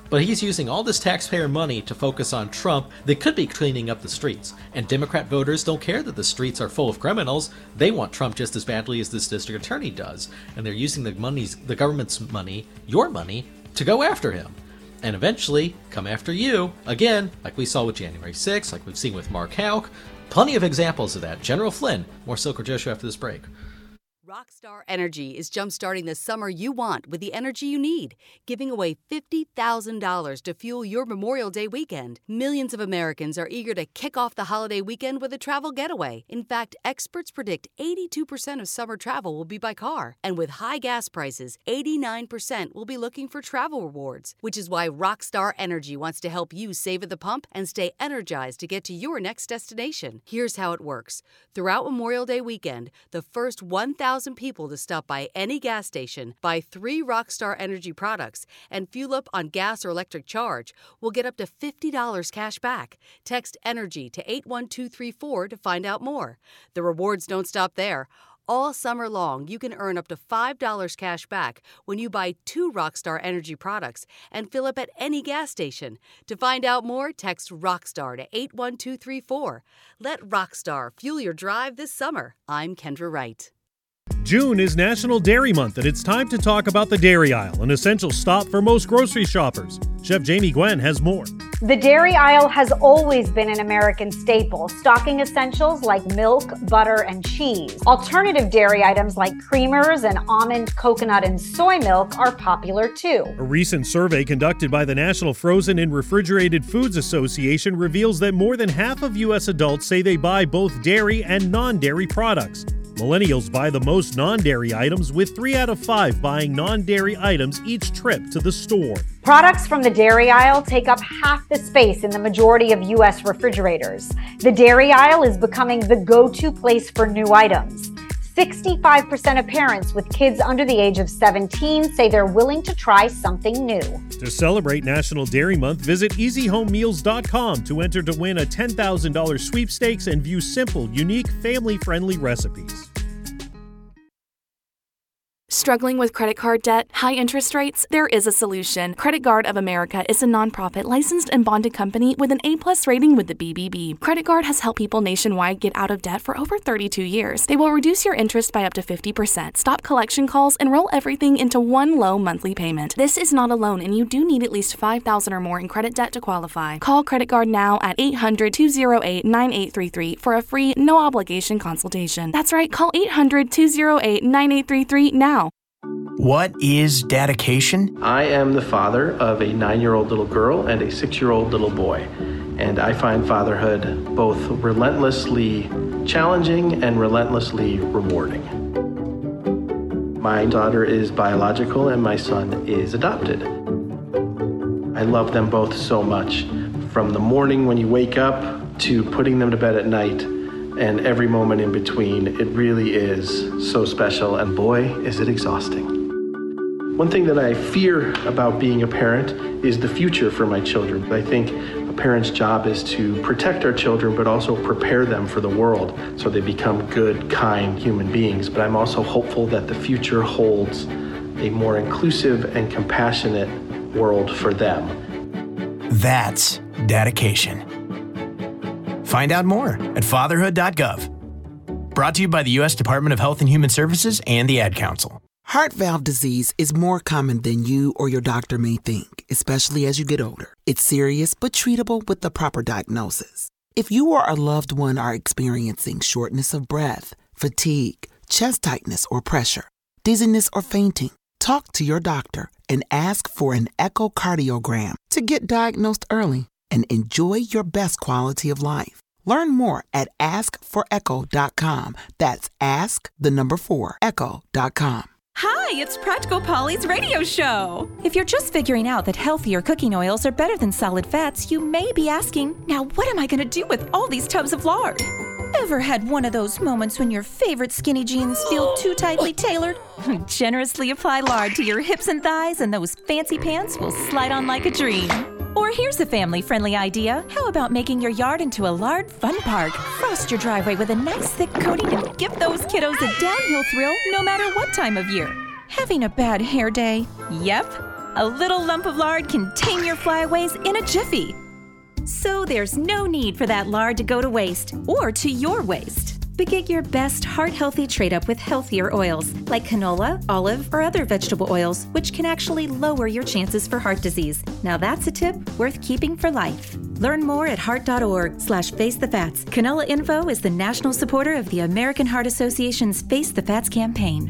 But he's using all this taxpayer money to focus on Trump that could be cleaning up the streets. And Democrat voters don't care that the streets are full of criminals. They want Trump just as badly as this district attorney does. And they're using the money's, the government's money, your money, to go after him. And eventually come after you, again, like we saw with January sixth, like we've seen with Mark Houck. Plenty of examples of that. General Flynn. More Silk or Joe Show after this break. Rockstar Energy is jumpstarting the summer you want with the energy you need, giving away fifty thousand dollars to fuel your Memorial Day weekend. Millions of Americans are eager to kick off the holiday weekend with a travel getaway. In fact, experts predict eighty-two percent of summer travel will be by car. And with high gas prices, eighty-nine percent will be looking for travel rewards, which is why Rockstar Energy wants to help you save at the pump and stay energized to get to your next destination. Here's how it works. Throughout Memorial Day weekend, the first one thousand people to stop by any gas station, buy three Rockstar Energy products, and fuel up on gas or electric charge will get up to fifty dollars cash back. Text ENERGY to eight one two three four to find out more. The rewards don't stop there. All summer long, you can earn up to five dollars cash back when you buy two Rockstar Energy products and fill up at any gas station. To find out more, text ROCKSTAR to eight one two three four. Let Rockstar fuel your drive this summer. I'm Kendra Wright. June is National Dairy Month, and it's time to talk about the dairy aisle, an essential stop for most grocery shoppers. Chef Jamie Gwen has more. The dairy aisle has always been an American staple, stocking essentials like milk, butter, and cheese. Alternative dairy items like creamers and almond, coconut, and soy milk are popular too. A recent survey conducted by the National Frozen and Refrigerated Foods Association reveals that more than half of U S adults say they buy both dairy and non-dairy products. Millennials buy the most non-dairy items, with three out of five buying non-dairy items each trip to the store. Products from the dairy aisle take up half the space in the majority of U S refrigerators. The dairy aisle is becoming the go-to place for new items. sixty-five percent of parents with kids under the age of seventeen say they're willing to try something new. To celebrate National Dairy Month, visit easy home meals dot com to enter to win a ten thousand dollars sweepstakes and view simple, unique, family-friendly recipes. Struggling with credit card debt, high interest rates? There is a solution. Credit Guard of America is a nonprofit licensed and bonded company with an A plus rating with the B B B. Credit Guard has helped people nationwide get out of debt for over thirty-two years. They will reduce your interest by up to fifty percent, stop collection calls, and roll everything into one low monthly payment. This is not a loan, and you do need at least five thousand dollars or more in credit debt to qualify. Call Credit Guard now at eight hundred, two oh eight, nine eight three three for a free, no-obligation consultation. That's right, call eight hundred, two oh eight, nine eight three three now. What is dedication? I am the father of a nine-year-old little girl and a six-year-old little boy, and I find fatherhood both relentlessly challenging and relentlessly rewarding. My daughter is biological and my son is adopted. I love them both so much, from the morning when you wake up to putting them to bed at night, and every moment in between. It really is so special, and boy, is it exhausting. One thing that I fear about being a parent is the future for my children. I think a parent's job is to protect our children, but also prepare them for the world so they become good, kind human beings. But I'm also hopeful that the future holds a more inclusive and compassionate world for them. That's dedication. Find out more at fatherhood dot gov. Brought to you by the U S Department of Health and Human Services and the Ad Council. Heart valve disease is more common than you or your doctor may think, especially as you get older. It's serious but treatable with the proper diagnosis. If you or a loved one are experiencing shortness of breath, fatigue, chest tightness or pressure, dizziness or fainting, talk to your doctor and ask for an echocardiogram to get diagnosed early and enjoy your best quality of life. Learn more at ask for echo dot com. That's ask the number four, echo dot com. Hi, it's Practical Polly's radio show. If you're just figuring out that healthier cooking oils are better than solid fats, you may be asking, now what am I going to do with all these tubs of lard? Ever had one of those moments when your favorite skinny jeans feel too tightly tailored? Generously apply lard to your hips and thighs, and those fancy pants will slide on like a dream. Or here's a family-friendly idea. How about making your yard into a lard fun park? Frost your driveway with a nice thick coating and give those kiddos a downhill thrill no matter what time of year. Having a bad hair day? Yep. A little lump of lard can tame your flyaways in a jiffy. So there's no need for that lard to go to waste or to your waste. But get your best heart-healthy trade-up with healthier oils like canola, olive, or other vegetable oils, which can actually lower your chances for heart disease. Now that's a tip worth keeping for life. Learn more at heart.org slash face the fats. Canola Info is the national supporter of the American Heart Association's Face the Fats campaign.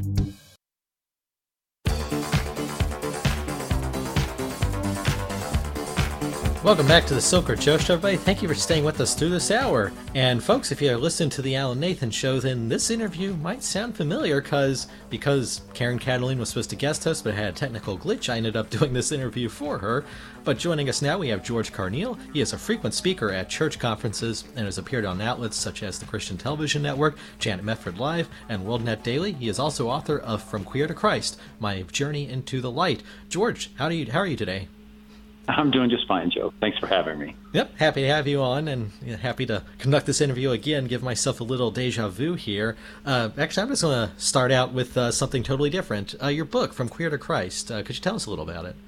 Welcome back to the Silker Joe Show, everybody. Thank you for staying with us through this hour. And folks, if you listen to the Alan Nathan Show, then this interview might sound familiar because because Karen Cataline was supposed to guest host but had a technical glitch, I ended up doing this interview for her. But joining us now, we have George Carneal. He is a frequent speaker at church conferences and has appeared on outlets such as the Christian Television Network, Janet Mefford Live, and WorldNet Daily. He is also author of From Queer to Christ, My Journey into the Light. George, how do you how are you today? I'm doing just fine, Joe. Thanks for having me. Yep, happy to have you on, and happy to conduct this interview again, give myself a little deja vu here. Uh, actually, I'm just going to start out with uh, something totally different. Uh, your book, From Queer to Christ. Uh, could you tell us a little about it?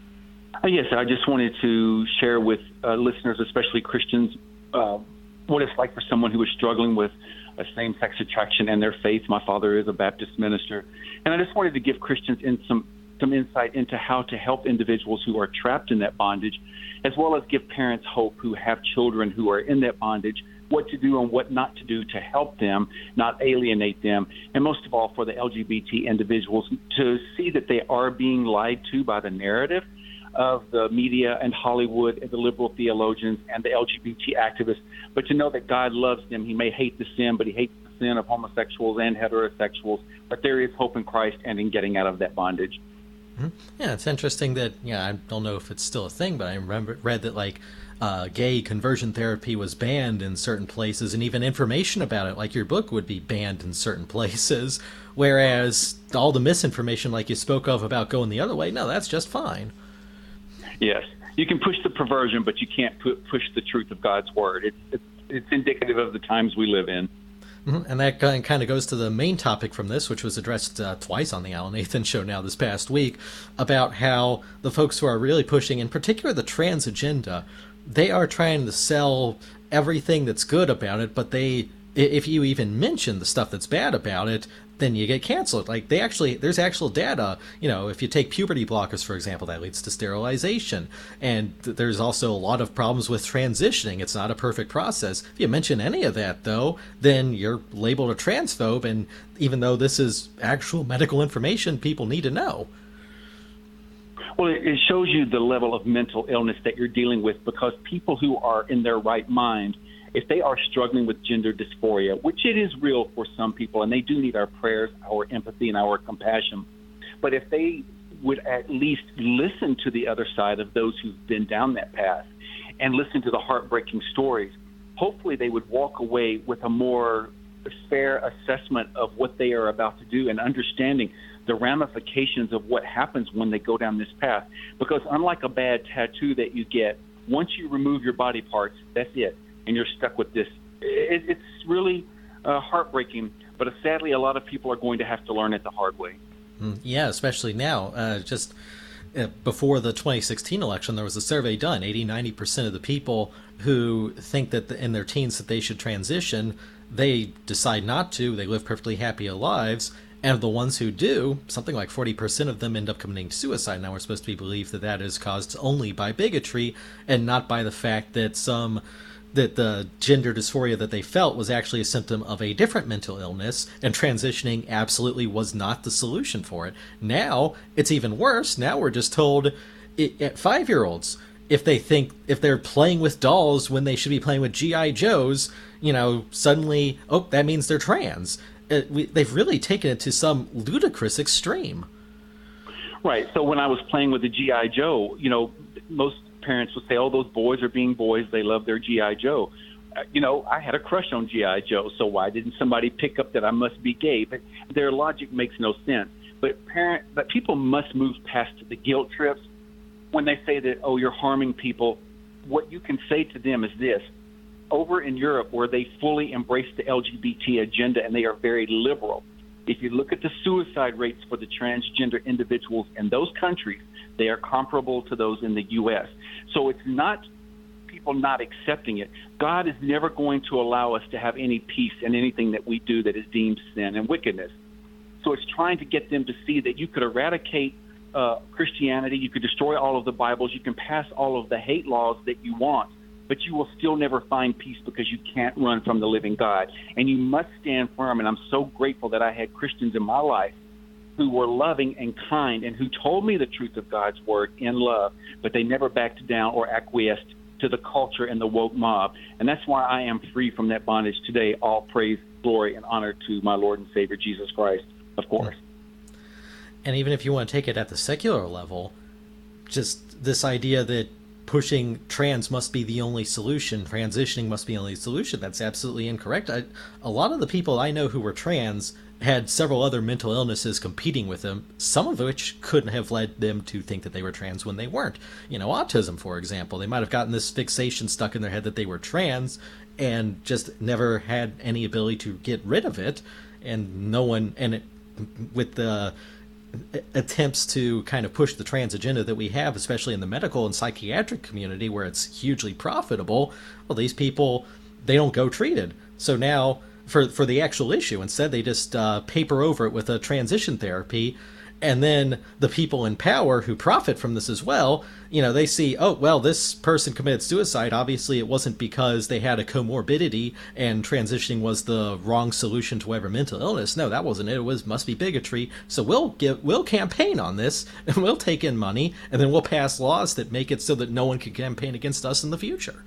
Uh, yes, I just wanted to share with uh, listeners, especially Christians, uh, what it's like for someone who is struggling with a same-sex attraction and their faith. My father is a Baptist minister, and I just wanted to give Christians in some some insight into how to help individuals who are trapped in that bondage, as well as give parents hope who have children who are in that bondage, what to do and what not to do to help them, not alienate them, and most of all for the L G B T individuals to see that they are being lied to by the narrative of the media and Hollywood and the liberal theologians and the L G B T activists, but to know that God loves them. He may hate the sin, but he hates the sin of homosexuals and heterosexuals, but there is hope in Christ and in getting out of that bondage. Mm-hmm. Yeah, it's interesting that, yeah, I don't know if it's still a thing, but I remember read that, like, uh, gay conversion therapy was banned in certain places, and even information about it, like your book, would be banned in certain places, whereas all the misinformation, like you spoke of about going the other way, no, that's just fine. Yes, you can push the perversion, but you can't pu- push the truth of God's word. It's, it's, it's indicative of the times we live in. Mm-hmm. And that kind of goes to the main topic from this, which was addressed uh, twice on the Alan Nathan Show now this past week, about how the folks who are really pushing, in particular the trans agenda, they are trying to sell everything that's good about it, but they, if you even mention the stuff that's bad about it, then you get canceled. Like, they actually, there's actual data, you know, if you take puberty blockers, for example, that leads to sterilization. And th- there's also a lot of problems with transitioning. It's not a perfect process. If you mention any of that, though, then you're labeled a transphobe. And even though this is actual medical information, people need to know. Well, it shows you the level of mental illness that you're dealing with, because people who are in their right mind, if they are struggling with gender dysphoria, which it is real for some people, and they do need our prayers, our empathy, and our compassion, but if they would at least listen to the other side of those who've been down that path and listen to the heartbreaking stories, hopefully they would walk away with a more fair assessment of what they are about to do and understanding the ramifications of what happens when they go down this path. Because unlike a bad tattoo that you get, once you remove your body parts, that's it. And you're stuck with this. It, it's really uh, heartbreaking, but uh, sadly, a lot of people are going to have to learn it the hard way. Mm, yeah, especially now. Uh, just uh, before the twenty sixteen election, there was a survey done. eighty, ninety percent of the people who think that the, in their teens that they should transition, they decide not to. They live perfectly happy lives. And of the ones who do, something like forty percent of them end up committing suicide. Now, we're supposed to be believed that that is caused only by bigotry and not by the fact that some... that the gender dysphoria that they felt was actually a symptom of a different mental illness, and transitioning absolutely was not the solution for it. Now, it's even worse. Now we're just told it, at five-year-olds, if they think, if they're playing with dolls when they should be playing with G I Joes, you know, suddenly, oh, that means they're trans. It, we, they've really taken it to some ludicrous extreme. Right. So when I was playing with the G I Joe, you know, most parents would say, oh, those boys are being boys, they love their G I Joe. Uh, you know, I had a crush on G I Joe, so why didn't somebody pick up that I must be gay? But their logic makes no sense. But parent, but people must move past the guilt trips. When they say that, oh, you're harming people, what you can say to them is this. Over in Europe, where they fully embrace the L G B T agenda and they are very liberal, If you look at the suicide rates for the transgender individuals in those countries, they are comparable to those in the U S. So it's not people not accepting it. God is never going to allow us to have any peace in anything that we do that is deemed sin and wickedness. So it's trying to get them to see that you could eradicate uh, Christianity, you could destroy all of the Bibles, you can pass all of the hate laws that you want, but you will still never find peace because you can't run from the living God. And you must stand firm, and I'm so grateful that I had Christians in my life who were loving and kind and who told me the truth of God's word in love, but they never backed down or acquiesced to the culture and the woke mob. And that's why I am free from that bondage today. All praise, glory, and honor to my Lord and Savior, Jesus Christ, of course. And even if you want to take it at the secular level, just this idea that pushing trans must be the only solution, transitioning must be the only solution, that's absolutely incorrect. I, a lot of the people I know who were trans had several other mental illnesses competing with them, some of which could have led them to think that they were trans when they weren't. You know, autism, for example. They might have gotten this fixation stuck in their head that they were trans and just never had any ability to get rid of it. And no one, and it, with the attempts to kind of push the trans agenda that we have, especially in the medical and psychiatric community where it's hugely profitable, well, these people, they don't go treated. So now for for the actual issue, instead they just uh, paper over it with a transition therapy. And then the people in power who profit from this as well, you know, they see, oh, well, this person committed suicide. Obviously, it wasn't because they had a comorbidity and transitioning was the wrong solution to whatever mental illness. No, that wasn't it. It was must be bigotry. So we'll give, we'll campaign on this, and we'll take in money, and then we'll pass laws that make it so that no one can campaign against us in the future.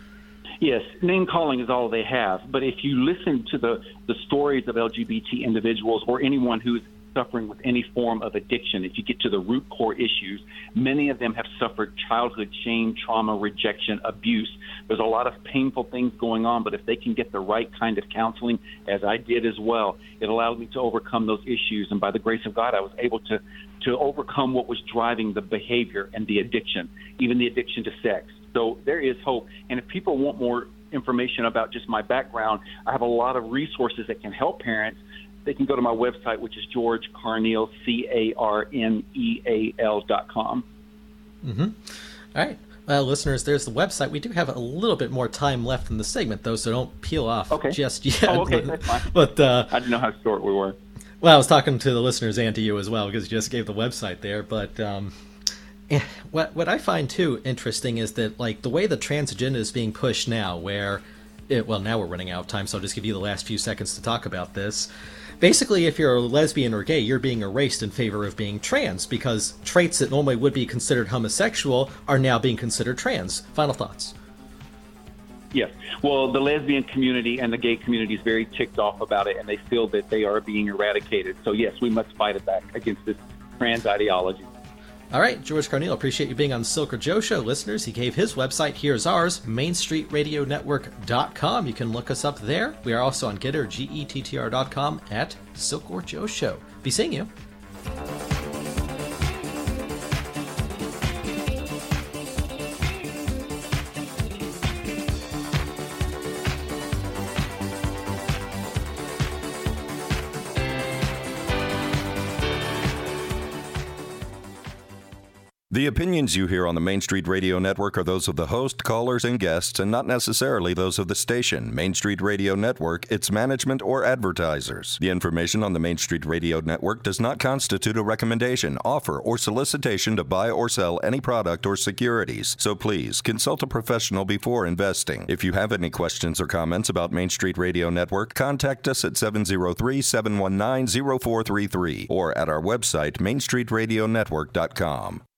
Yes, name calling is all they have. But if you listen to the, the stories of L G B T individuals or anyone who's suffering with any form of addiction, if you get to the root core issues, many of them have suffered childhood shame, trauma, rejection, abuse. There's a lot of painful things going on, but if they can get the right kind of counseling, as I did as well, it allowed me to overcome those issues. And by the grace of God, I was able to, to overcome what was driving the behavior and the addiction, even the addiction to sex. So there is hope. And if people want more information about just my background, I have a lot of resources that can help parents. They can go to my website, which is George Carneal, C A R N E A L dot com. Mm-hmm. All right. Well, listeners, there's the website. We do have a little bit more time left in the segment, though, so don't peel off okay. just yet. Oh, okay, that's fine. But, uh, I didn't know how short we were. Well, I was talking to the listeners and to you as well, because you just gave the website there. But um, what what I find, too, interesting is that, like, the way the trans agenda is being pushed now, where, it, well, now we're running out of time, so I'll just give you the last few seconds to talk about this. Basically, if you're a lesbian or gay, you're being erased in favor of being trans, because traits that normally would be considered homosexual are now being considered trans. Final thoughts? Yes. Well, the lesbian community and the gay community is very ticked off about it, and they feel that they are being eradicated. So, yes, we must fight it back against this trans ideology. All right, George Carneal, appreciate you being on the Silker Joe Show. Listeners, he gave his website. Here's ours, main street radio network dot com. You can look us up there. We are also on Gettr, G E T T R dot com, at Silker Joe Show. Be seeing you. The opinions you hear on the Main Street Radio Network are those of the host, callers, and guests, and not necessarily those of the station, Main Street Radio Network, its management, or advertisers. The information on the Main Street Radio Network does not constitute a recommendation, offer, or solicitation to buy or sell any product or securities, so please consult a professional before investing. If you have any questions or comments about Main Street Radio Network, contact us at seven oh three, seven one nine, oh four three three or at our website, main street radio network dot com.